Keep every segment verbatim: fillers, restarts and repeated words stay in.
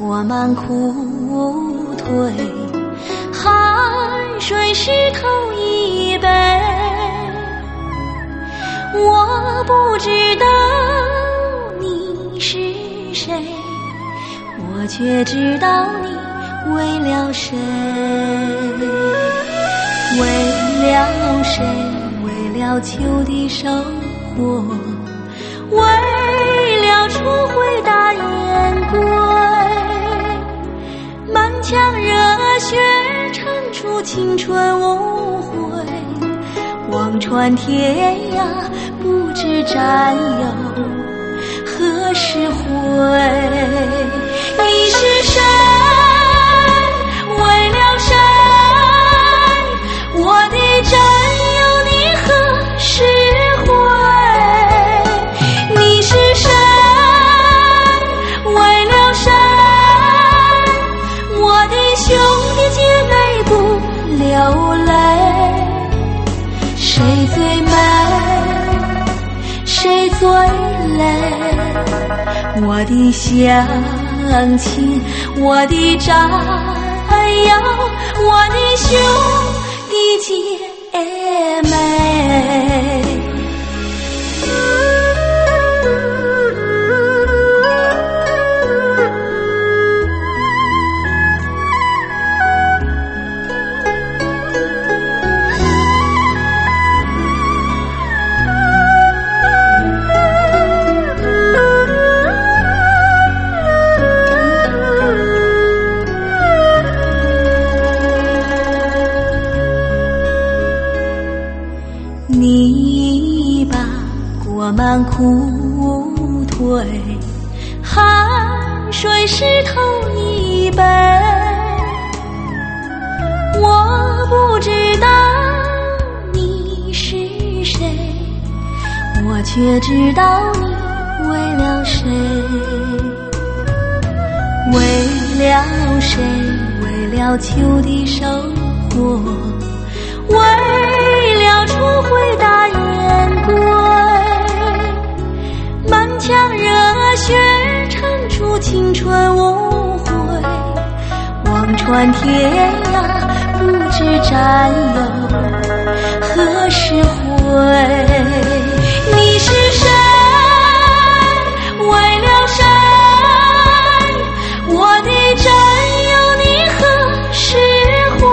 过满裤腿，汗水湿透衣背。我不知道你是谁，我却知道你为了谁，为了谁，为了秋的生活，为了初回大雁归，满腔热血唱出青春无悔，望穿天涯不知战友何时回。你是谁？为了谁？我的战友你何时回？你是谁？为了谁？我的兄弟姐妹不流泪，谁最美？谁最累？我的乡亲，我的战友，我的兄弟姐妹。你把裹满裤腿，汗水湿透衣背。我不知道你是谁，我却知道你为了谁，为了谁，为了秋的生活，为了初回大雁归，满腔热血唱出青春无悔，望穿天涯不知战友何时回。你是谁？为了谁？我的战友你何时回？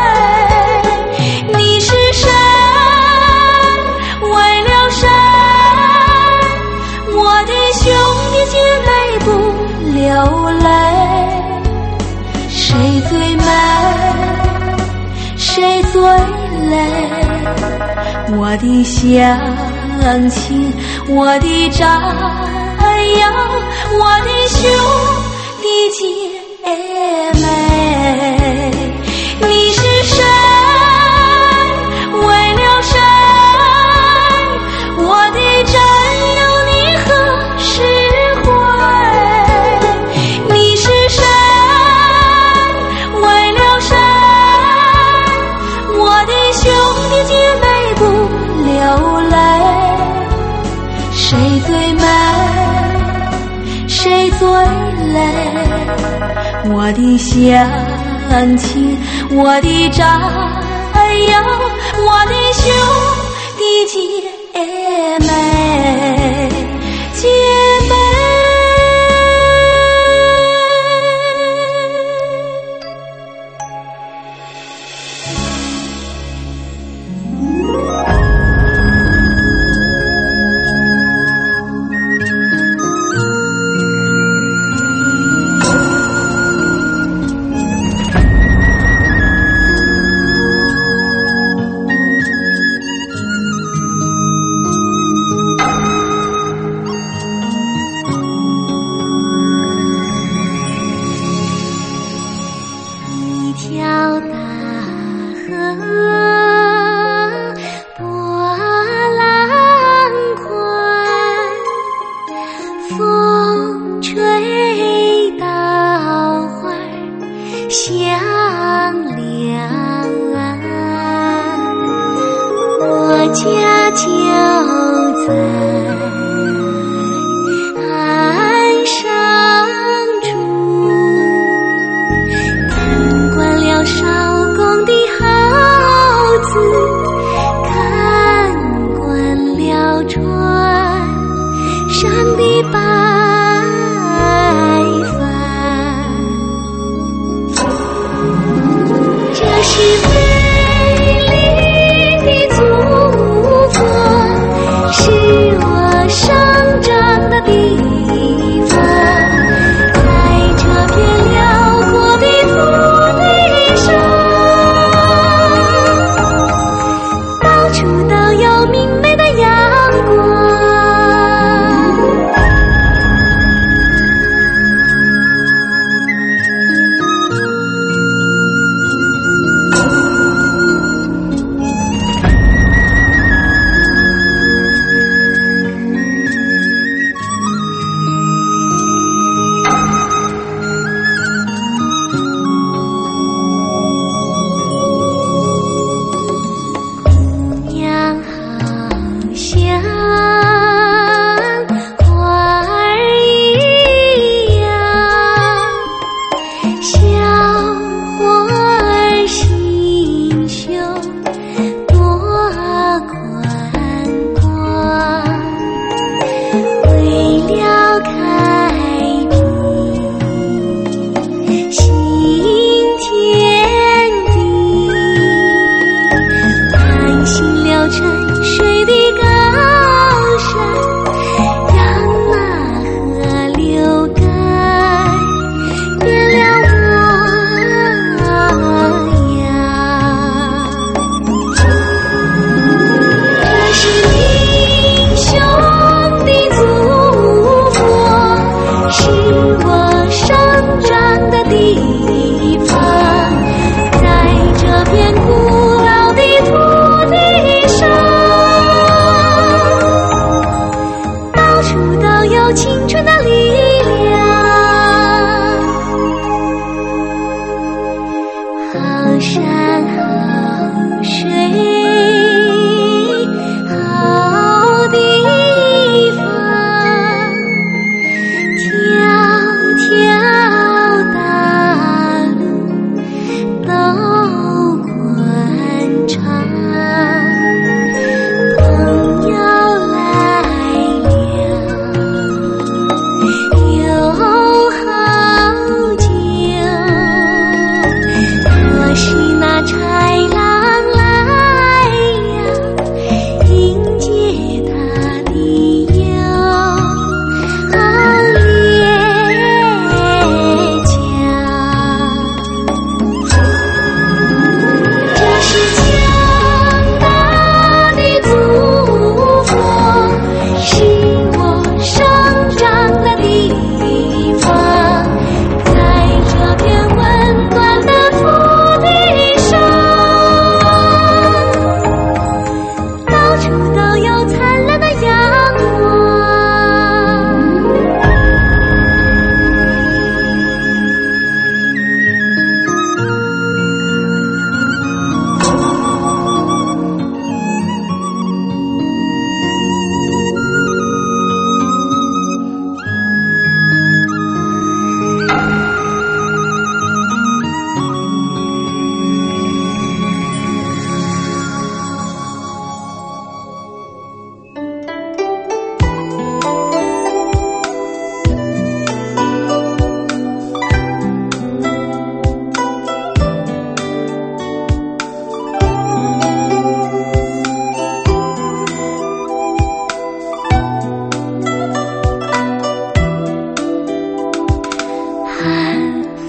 兄弟姐妹不流泪，谁最美？谁最累？我的乡亲，我的战友，我的兄弟姐妹。你是谁？为了谁？我的战友你何时回？你是谁？为了谁？我的兄弟姐妹不流泪，谁最美？谁最累？我的乡亲，我的战友，我的兄弟姐妹，姐妹。家就在岸上住。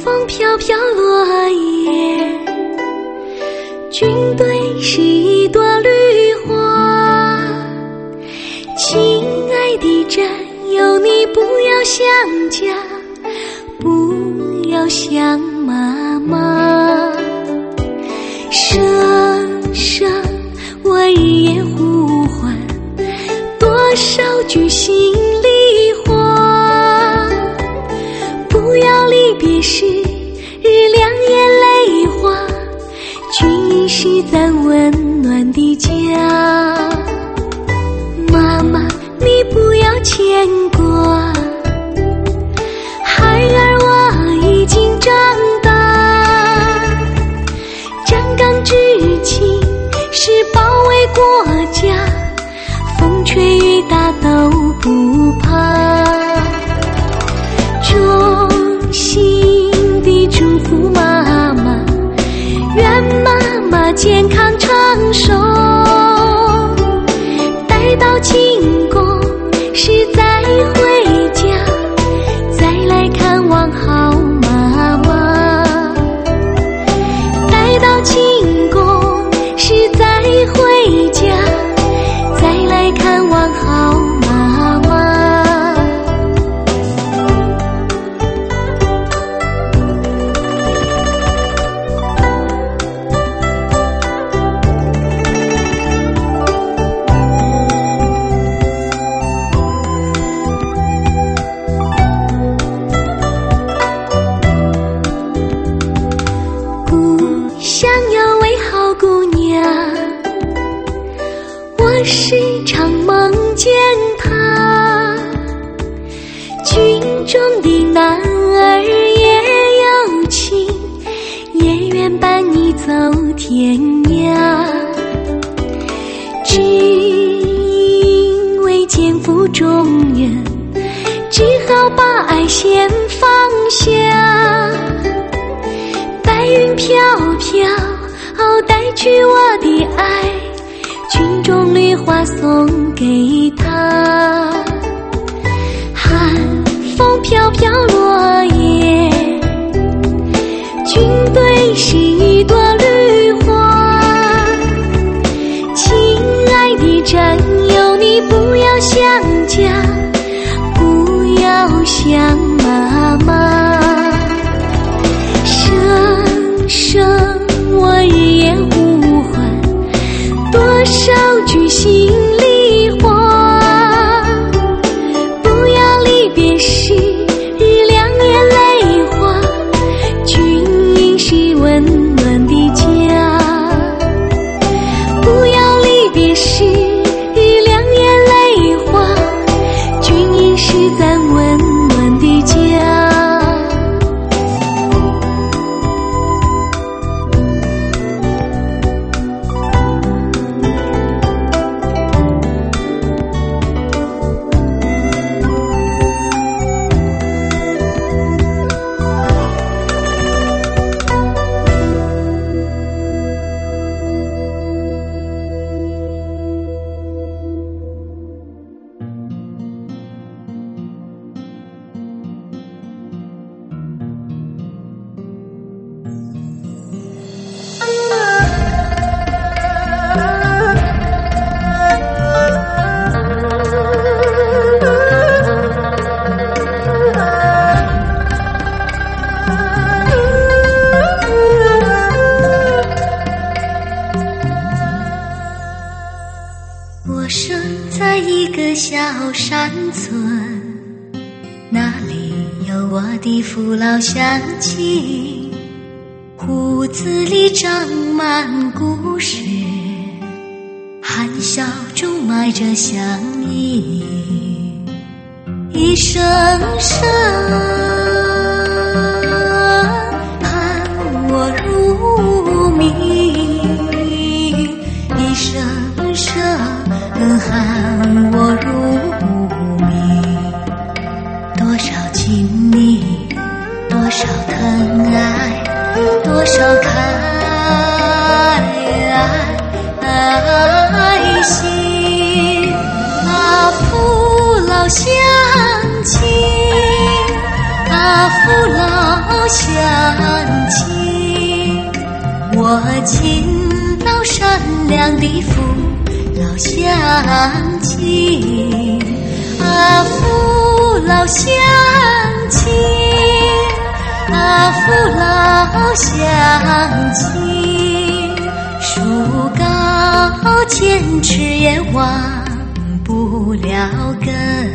风飘飘落叶，军队是一朵绿花。亲爱的战友，你不要想家，不要想妈妈。声声我日夜呼唤，多少句心里话。不要离别时日亮眼泪花，君是咱温暖的家。妈妈你不要牵挂，孩儿我已经长大。站岗执勤是保卫国家，风吹雨打都不怕。衷心地祝福妈妈，愿妈妈健康长寿。待到庆功时再回家，再来看望好妈妈。待到庆功时再回家，再来看望好妈妈。我时常梦见他，军中的男儿也有情，也愿伴你走天涯。只因为肩负重任，只好把爱先放下。白云飘飘，带去我的爱，军中绿花送给他。寒风飘飘落叶，军队是一朵绿花。亲爱的战友，你不要想家，不要想妈妈。声声我日夜呼唤，多少句心里话。不要离别时日亮眼泪花，军营是温暖的家。不要离别时日亮眼泪花，军营是咱温暖的家。我生在一个小山村，那里有我的父老乡亲，胡子里长满故事，含笑中埋着乡音，一声声喊我入迷，一声声喊我入迷。多少亲昵，多少疼爱，多少开心，啊父老乡亲，啊父老乡亲，我敬老善良的父老乡亲，啊父老乡亲，啊父老乡亲，树高千尺也忘不了根。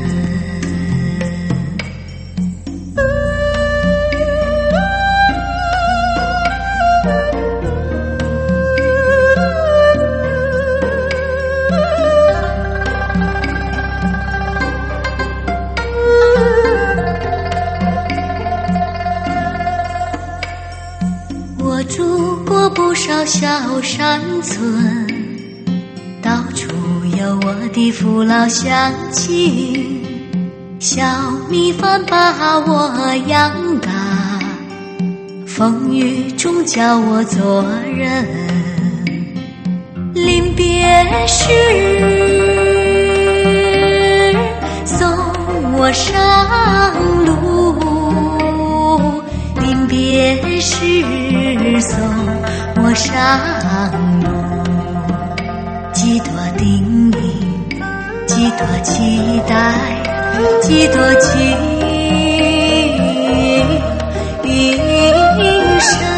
我住过不少小山村，到处有我的父老乡亲，小米饭把我养大，风雨中教我做人。临别时送我上路，临别时送我上路，几多叮咛，几多期待，几多情深。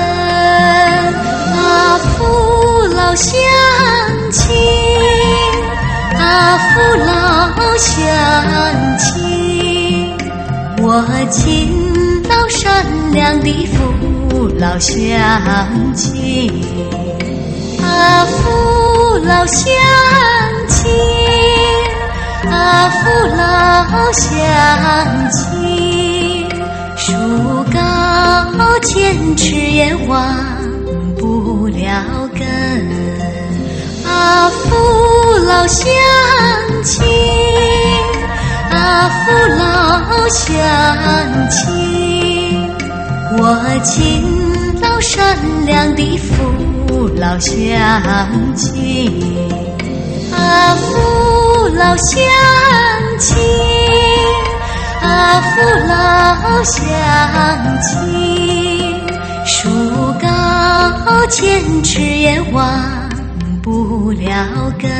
啊父老乡亲，啊父老乡亲，我敬老善良的父老乡亲，啊父老乡亲，啊父老乡亲，树高千尺也忘不了根。啊父老乡亲，啊父老乡亲，我敬老善良的父老乡亲，啊父老乡亲，啊父老乡亲，树高千尺也忘不了根。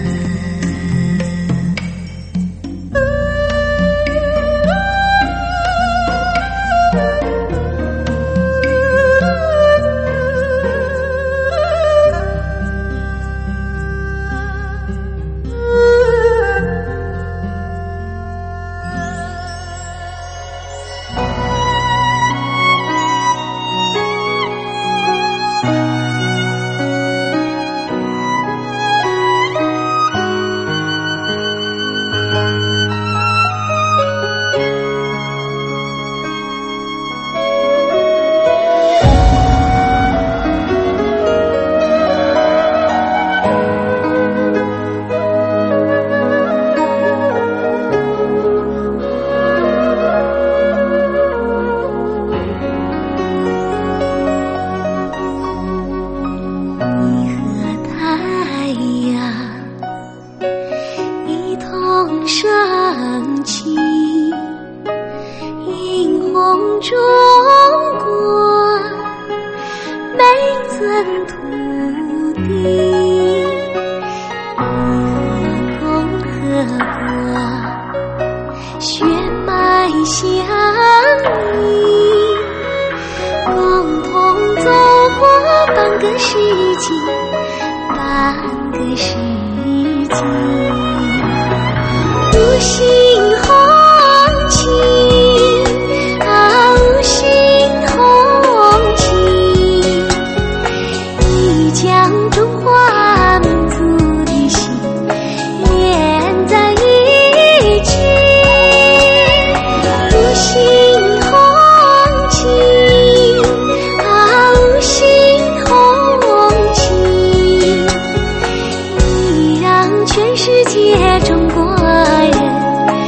升起，映红中国每寸土地，一河同河过，血脉相依，共同走过半个世纪，半个世纪。五星红旗啊，五星红旗，已将中华民族的心连在一起。五星红旗啊，五星红旗，已让全世界中国人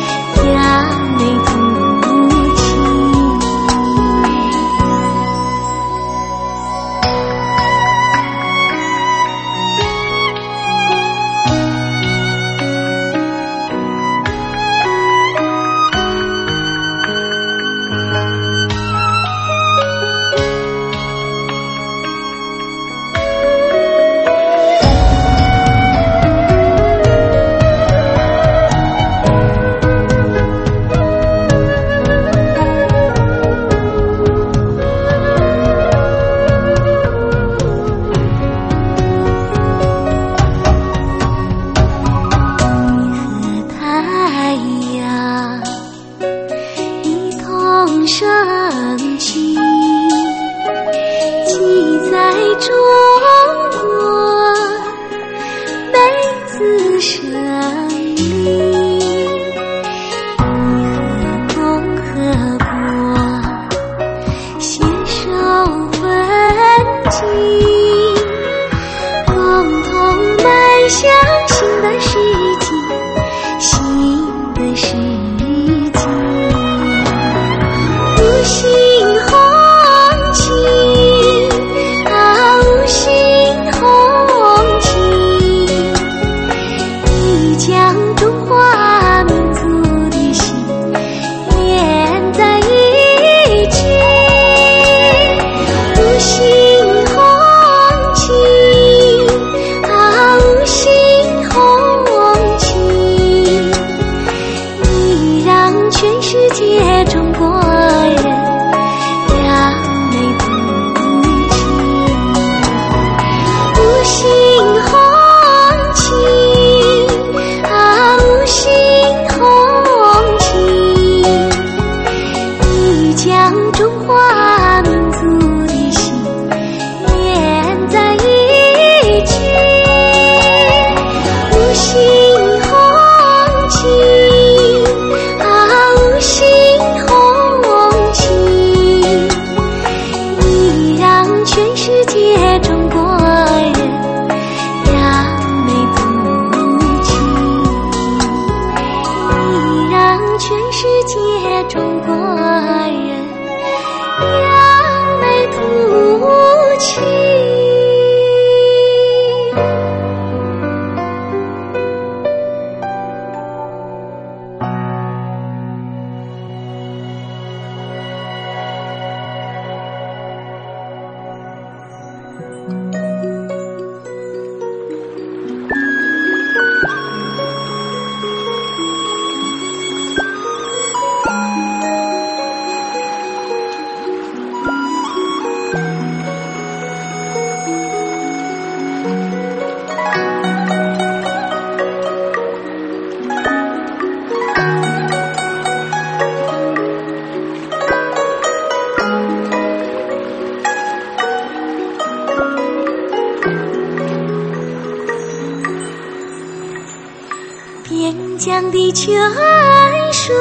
边疆的泉水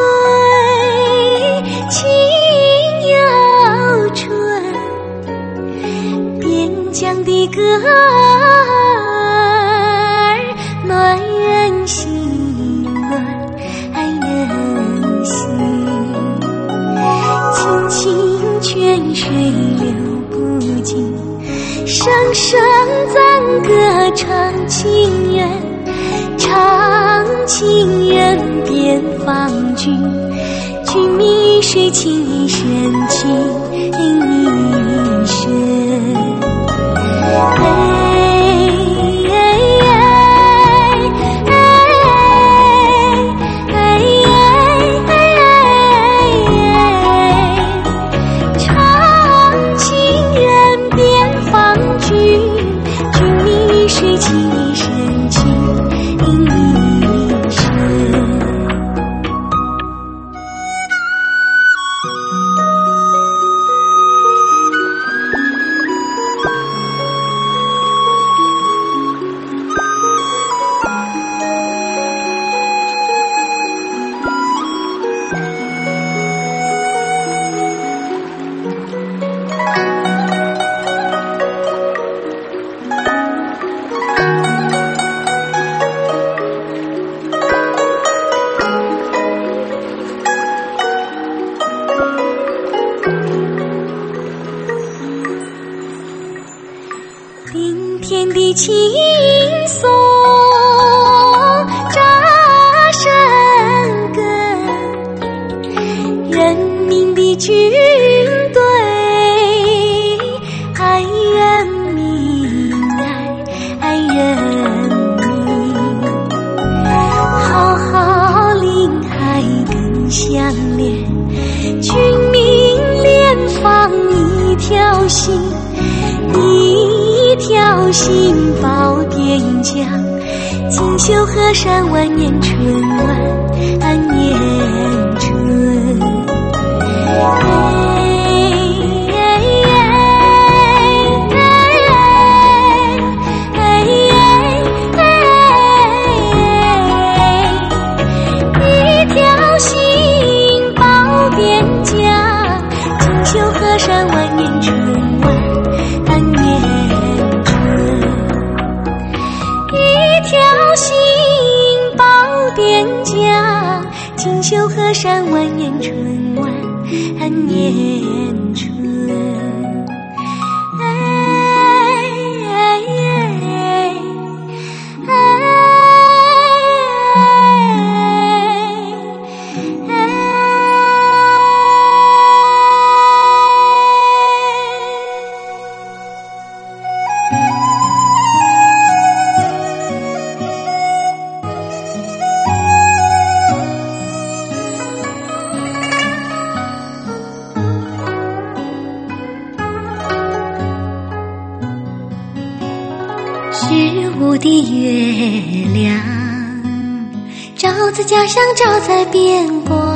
清又纯，边疆的歌儿暖人心，暖人心。清清泉水流不尽，声声赞歌唱情缘，唱情缘遍芳君，君迷水情一深情一深。唱情缘遍芳君，君迷水情一深情一深。冰天的青松扎生根，人民的军队爱人民，爱爱人民。浩浩林海更相连，军民联防一条心，一条心保边疆，锦绣河山万年春万年春。一条心保边疆，锦绣河山万年春万年春。一条心保边疆，锦绣河山万年春万年春。哎哎哎十五的月亮照在家乡，照在边关。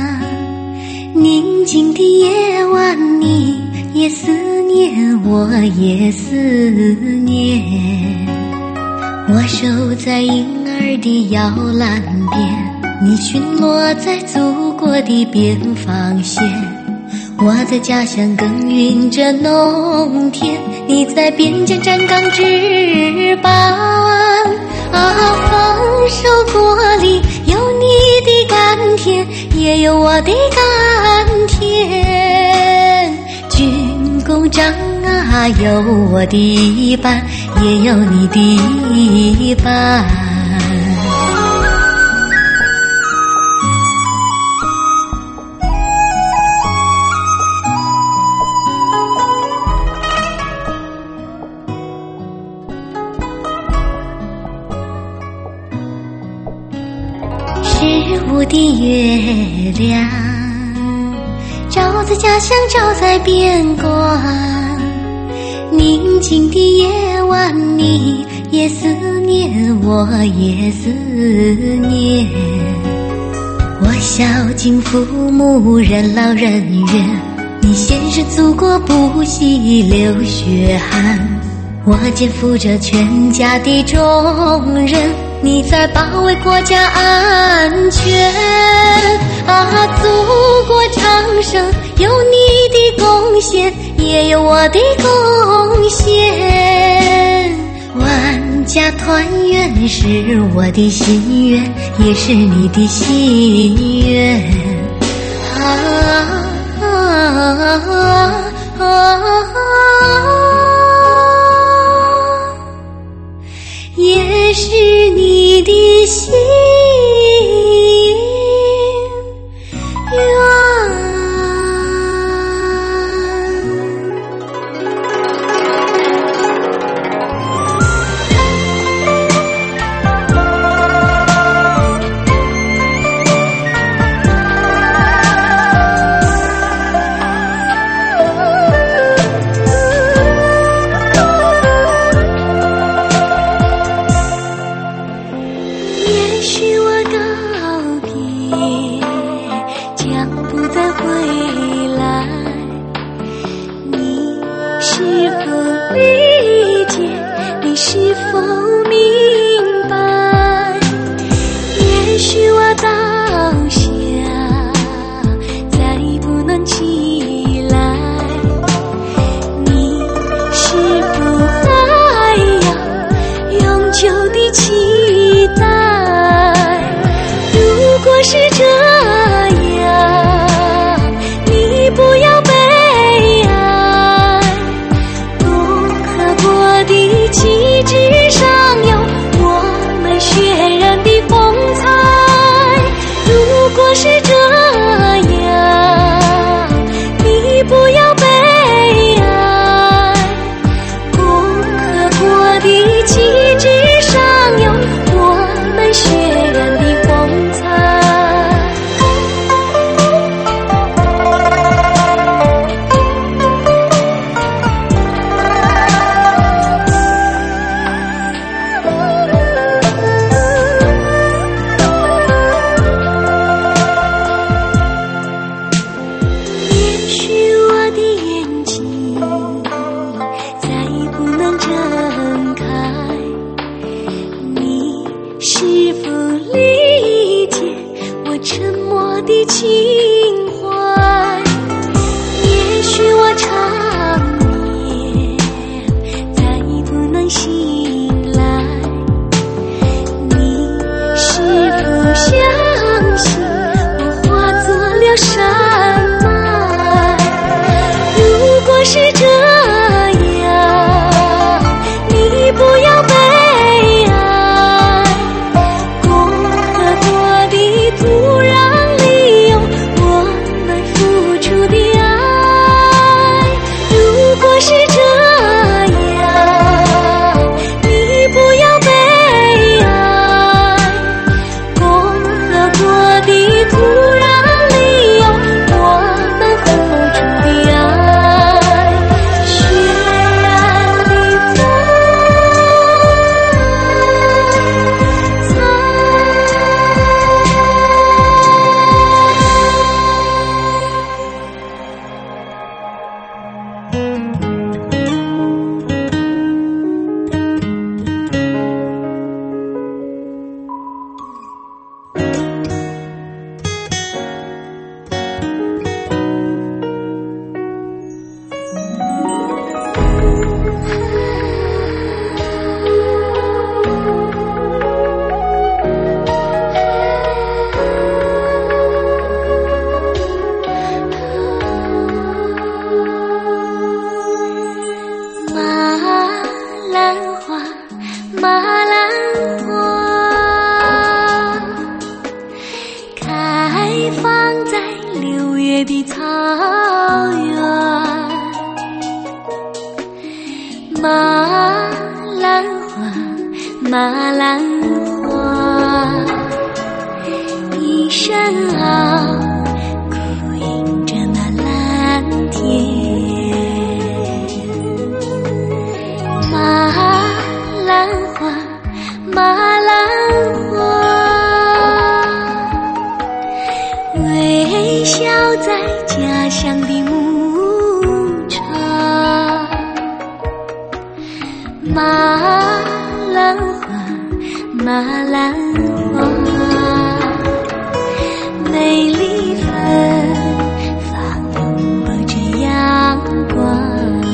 宁静的夜晚，你也思念，我也思念。我守在婴儿的摇篮边，你巡逻在祖国的边防线。我在家乡耕耘着农田，你在边疆站岗值班。啊，丰收国里有你的甘甜，也有我的甘甜。军功章啊，有我的一半，也有你的一半。 的月亮，照在家乡，照在边关。宁静的夜晚，你也思念，我也思念。我孝敬父母，任劳任怨，你献身祖国，不惜流血汗。我肩负着全家的重任，你在保卫国家安全。啊，祖国昌盛，有你的贡献，也有我的贡献。万家团圆是我的心愿，也是你的心愿。啊啊啊啊啊，也是你的心愿。 马兰花，一山兰花，马兰花，美丽芬放落着阳光。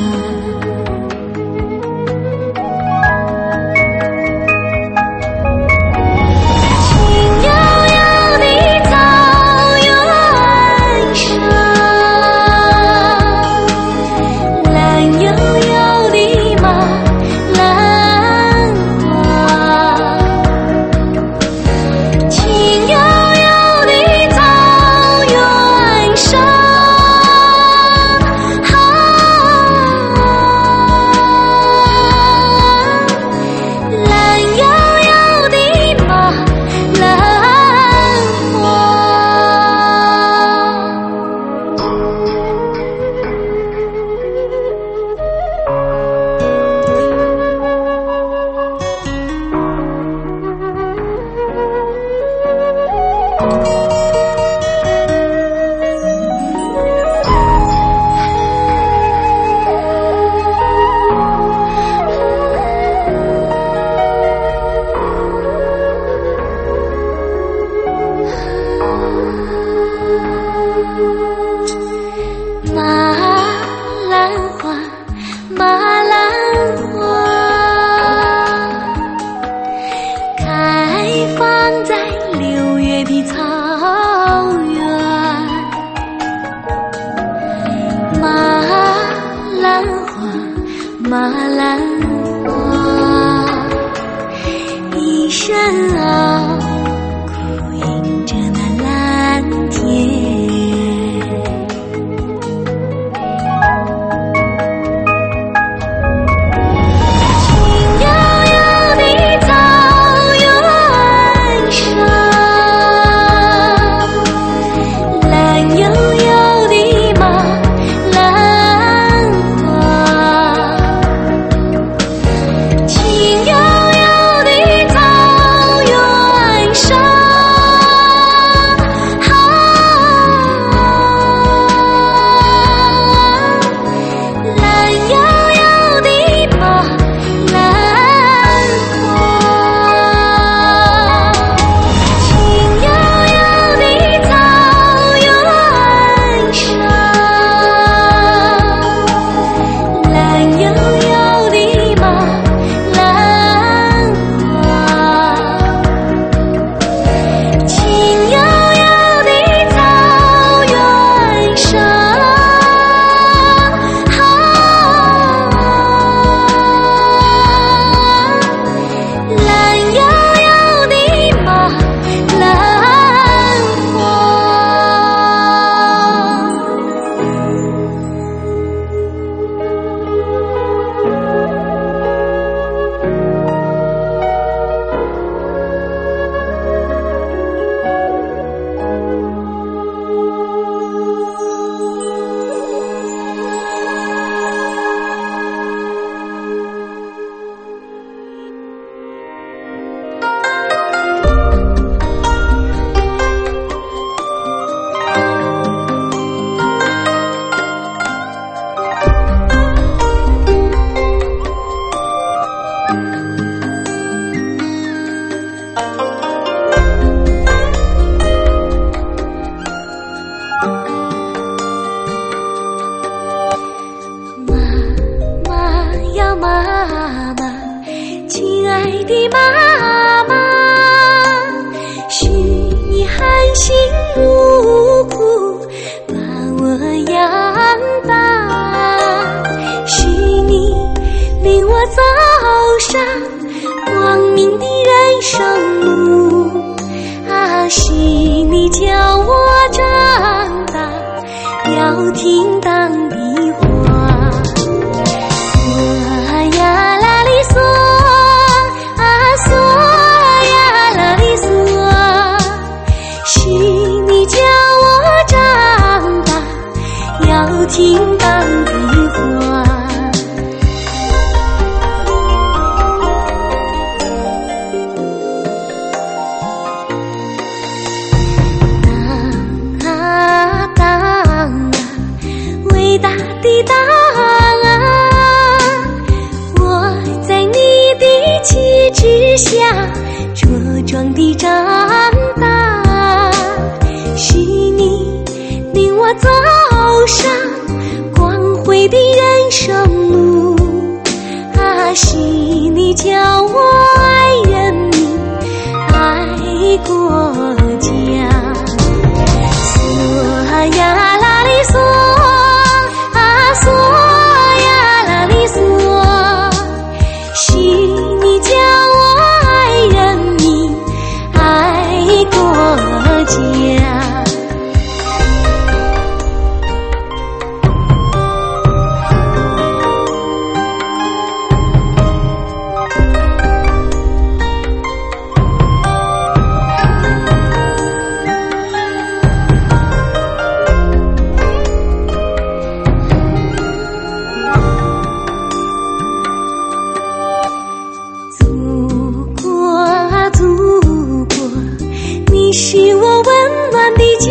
马兰花，一身傲哭迎着那蓝天。妈妈，亲爱的妈妈，许你含辛茹苦把我养大，许你领我走上光明的人生路，啊，许你教我长大要听当的话。听当的话，当啊当啊，为生路，啊，是你教我爱人民，爱国家。嗦呀啦哩嗦，啊嗦呀啦哩嗦，是你教我爱人民，爱国家。是我温暖的家，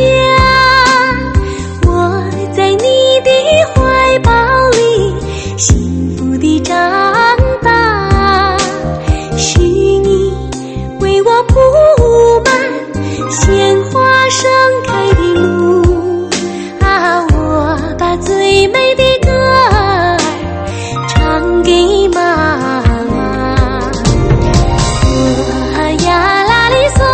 我在你的怀抱里幸福地长大，是你为我铺满鲜花盛开的路，啊，我把最美的歌儿唱给妈妈。嗦呀啦哩嗦，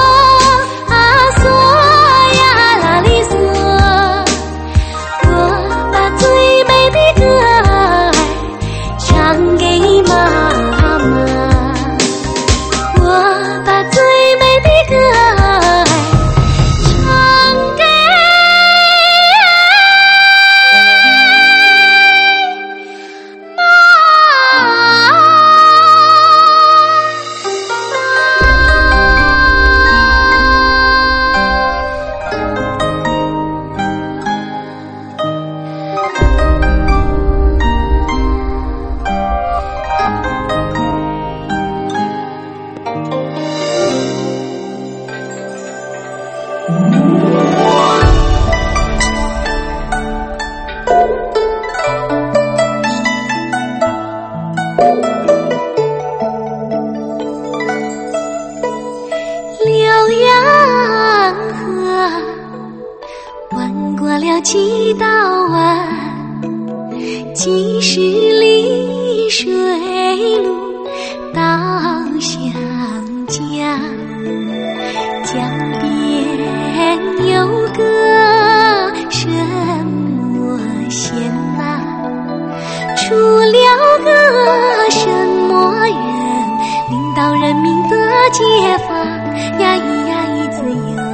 浏阳河弯过了几道弯，几十里水路到乡家，江边有个什么县呐，出了个什么人，领导人民的解放，呀咿呀咿自由。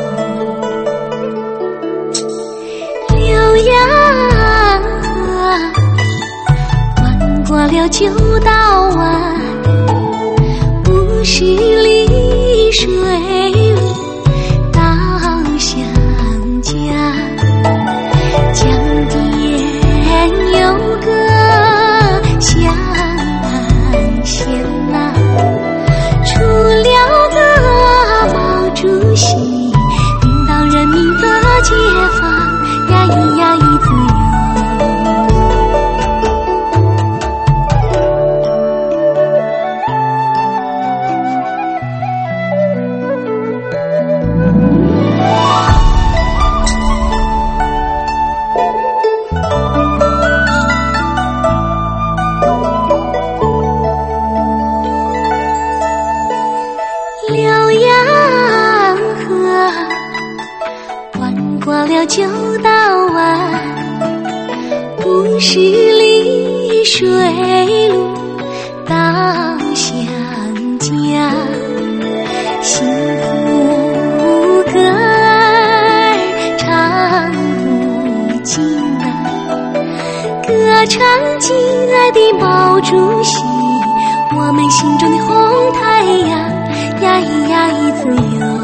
浏阳河弯过了九道弯，五十里水路到乡家，江边有个乡安县呐，出了个毛主席，领导人民的解放，呀咿呀咿自由。浏阳河弯过了九道弯，五十里水路到乡家，幸福歌儿唱不尽啊，歌唱亲爱的毛主席，我们心中的红太阳，呀咿呀咿自由。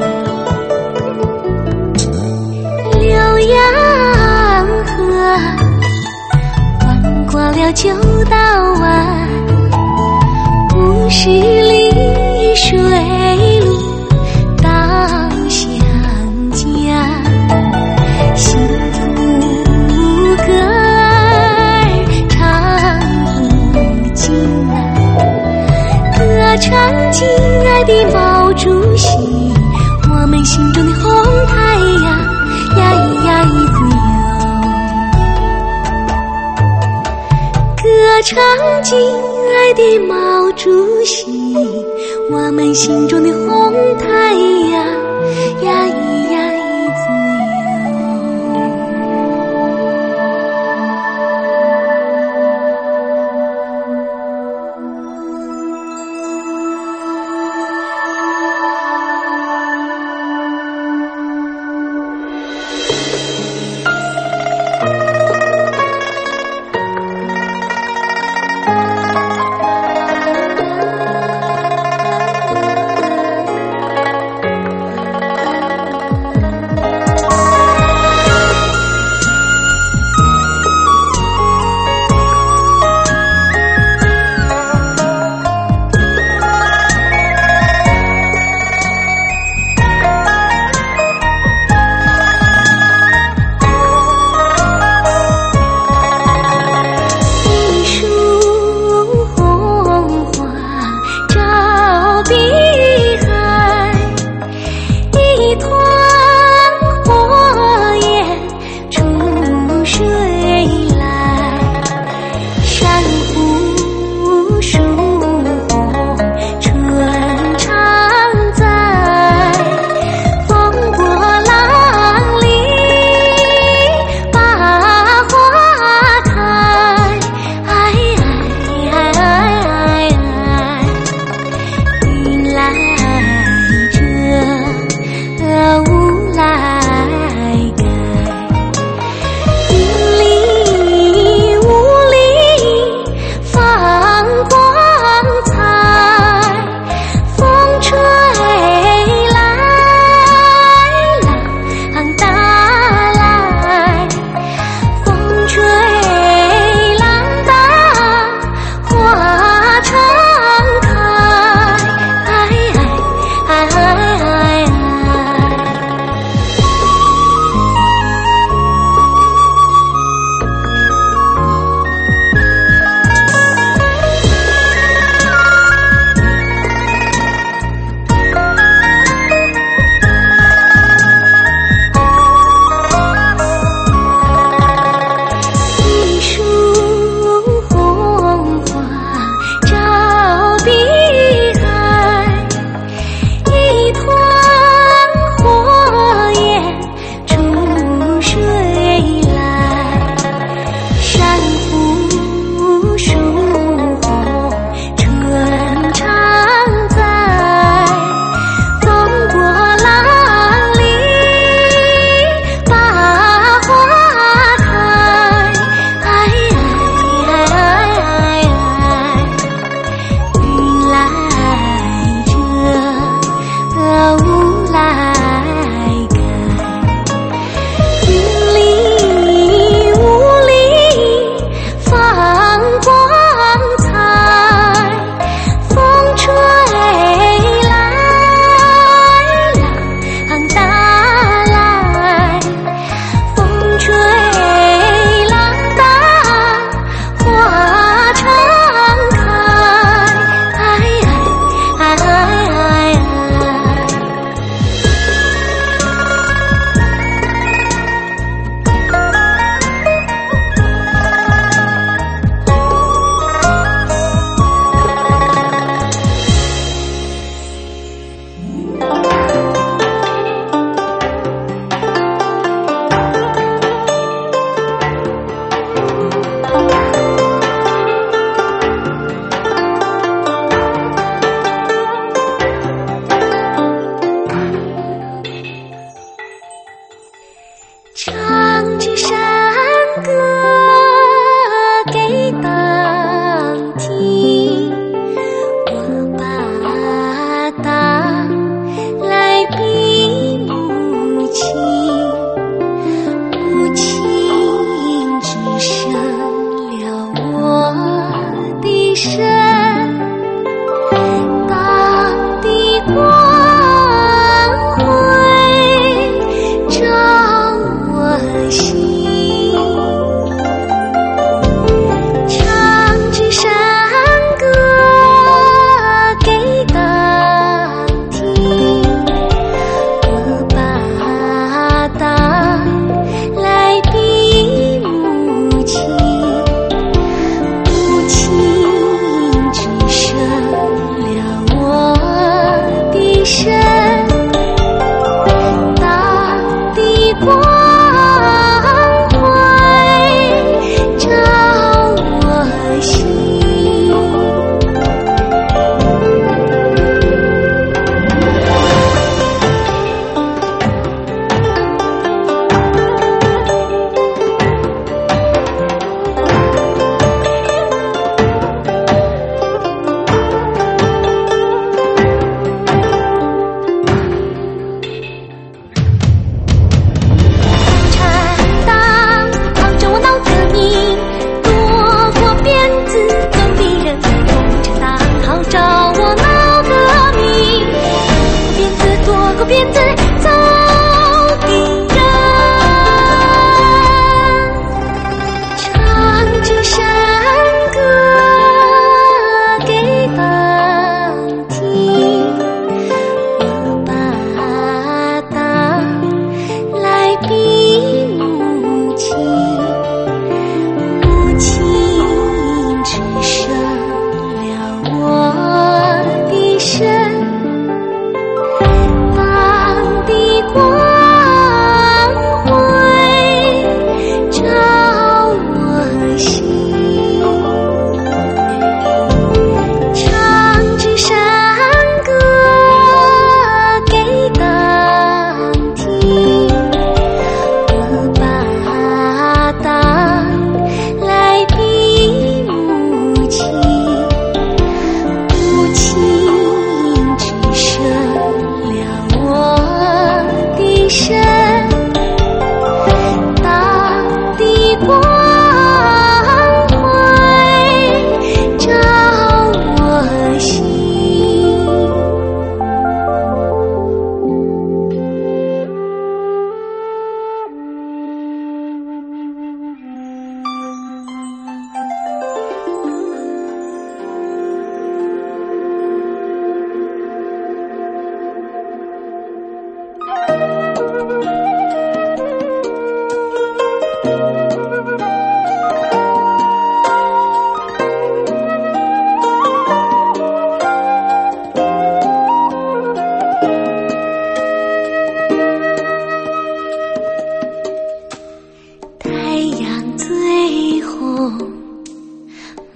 浏阳河弯过了九道弯，五十里水路到乡家，幸福歌儿唱不尽啊，歌唱亲爱的毛主席，我们心中的红太阳，呀咿呀咿自由。 唱敬爱的毛主席，我们心中的红太阳呀咿呀咿自由。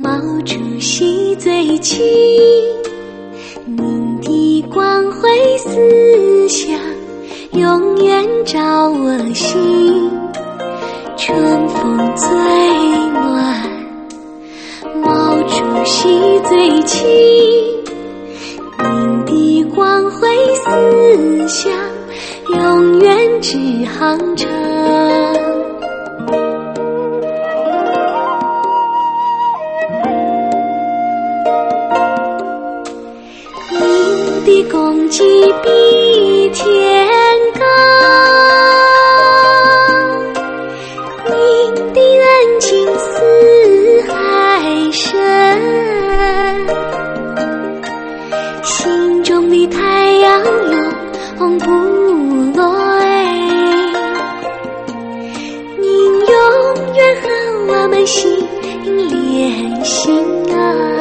毛主席最亲，您的光辉思想永远照我心。春风最暖，毛主席最亲，您的光辉思想永远指航程。您的功绩比天高，您的恩情似海深，心中的太阳永不落哎，您永远和我们心连心啊。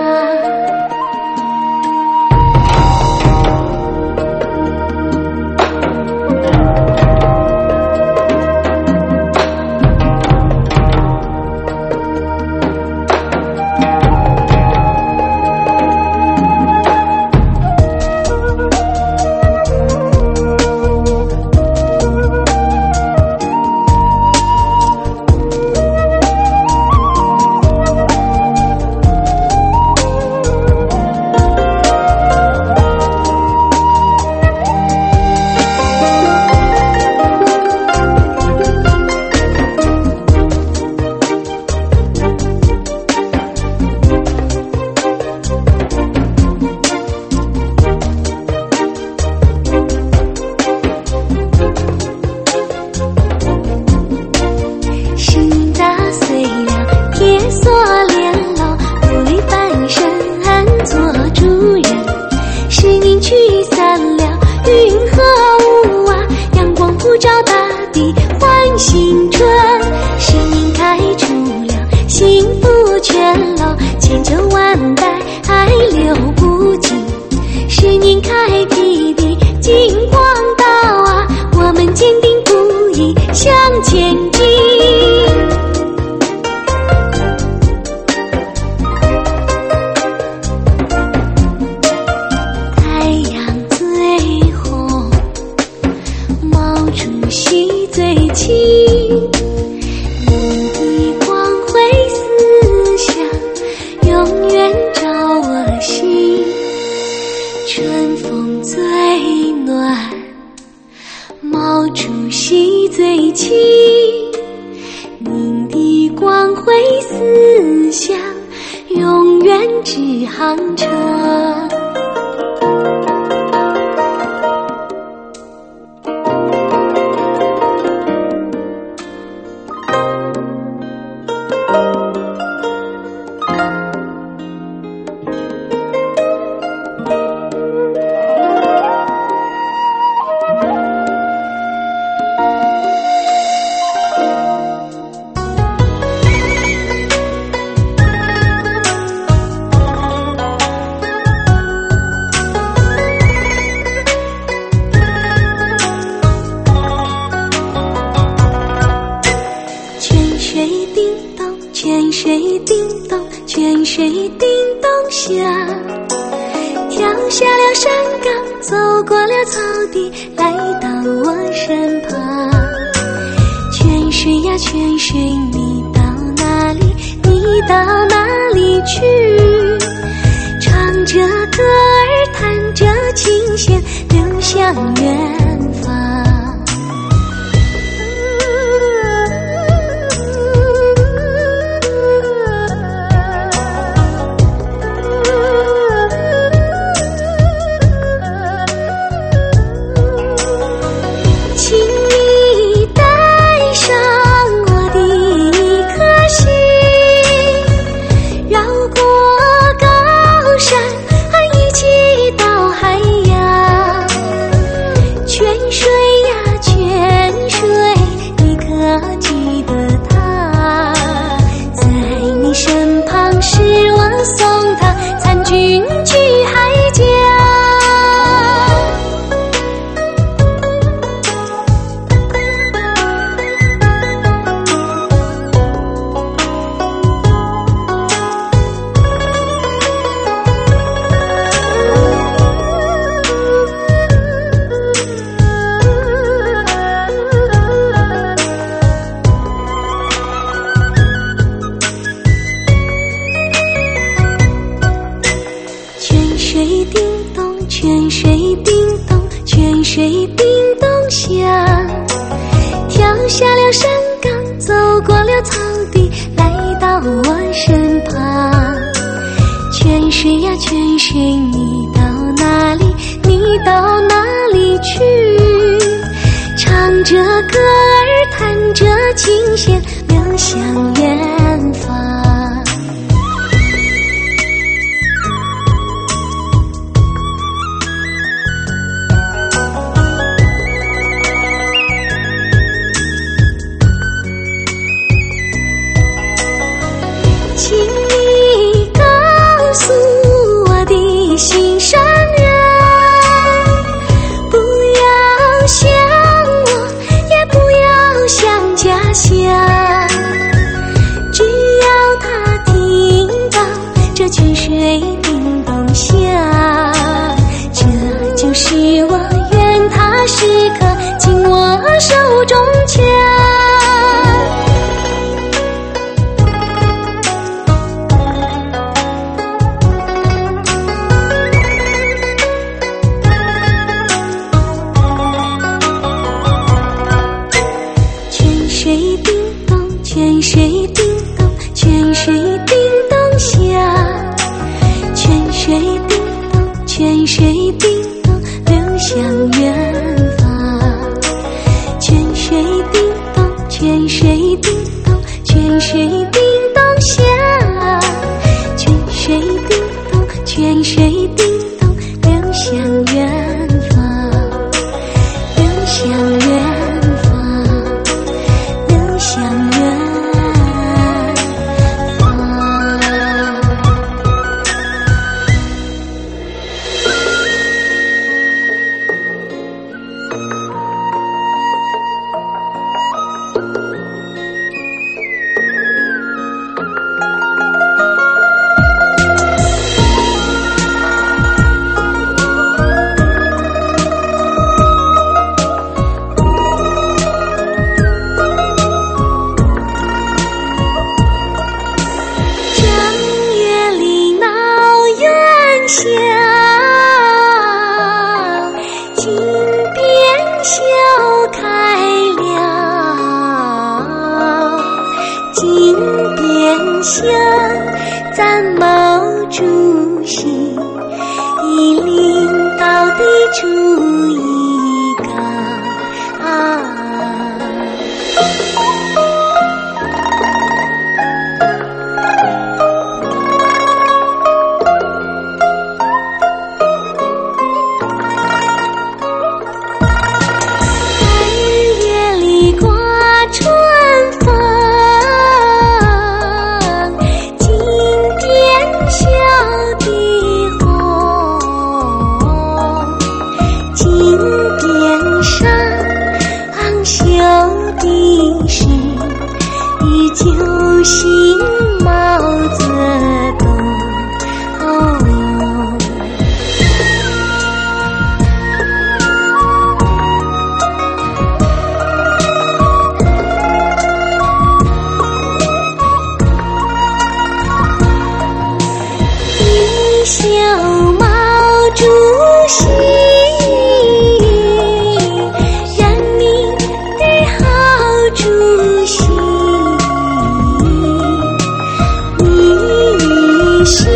水叮咚响，跳下了山岗，走过了草地，来到我身旁。泉水呀泉水，你到哪里？你到哪里去？唱着歌儿，弹着琴弦，流向远方。请你告诉我的心上人，不要想我，也不要想家乡，只要他听到这泉水叮咚响，这就是我愿他时刻紧握手中枪。泉水叮咚，泉水叮咚响，泉水叮咚，泉水叮咚，流向远方。泉水叮咚，泉水叮咚，泉水叮咚响，泉水叮咚，泉水叮咚，流向远方，流向远方，流向远方。金边笑开了，金边笑，咱毛主席以领导的主意高啊。的是以九星毛泽东，哦，一袖毛主席。是